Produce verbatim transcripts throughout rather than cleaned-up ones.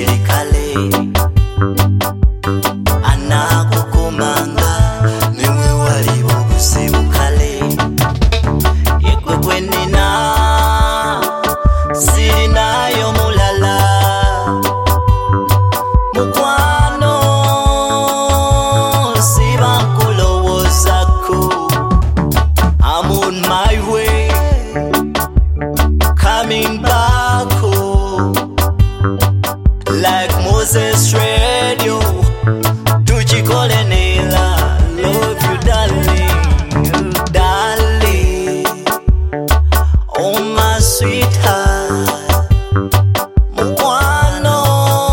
sirikale anakukumanga niwe wali obusibukale yekwe kwenina sirinayo mulala mukwano sibankulowozako. I'm on my way, coming back home, like Moses Radio, tuchikolenela, love you darling, darling, oh my sweetheart, mukwano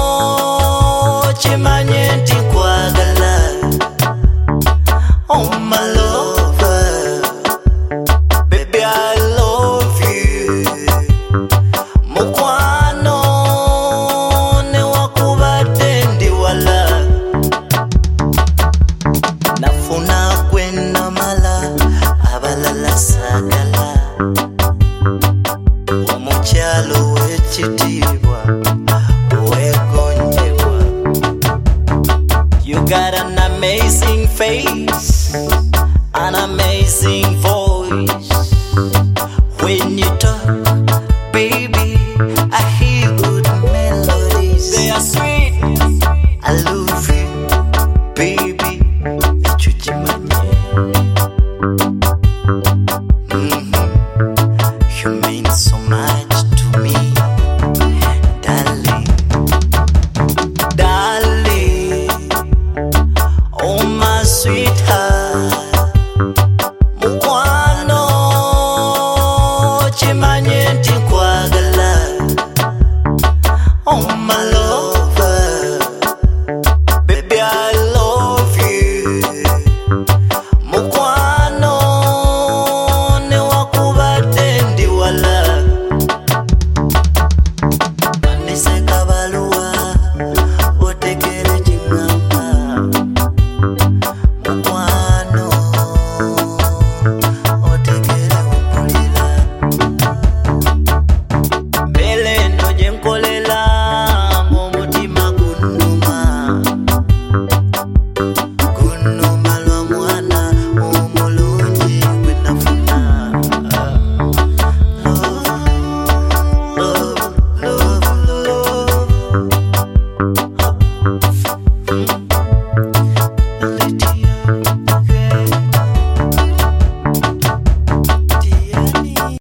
chimanye ntikwagala, oh my lover, baby I love you, mukwano ne wakubadde ndi wala, nafuna kwena mala abalala sagala, omukyalo w'ekitiibwa wegonjebwa. You got an amazing face, an amazing voice. When you talk, baby, I hear good melodies. They are sweet. I love you, baby. Chujimanye. Mm-hmm. You mean so much to me, darling, darling. Oh my sweetheart, mukwano chimanye ntikwagala, oh my love.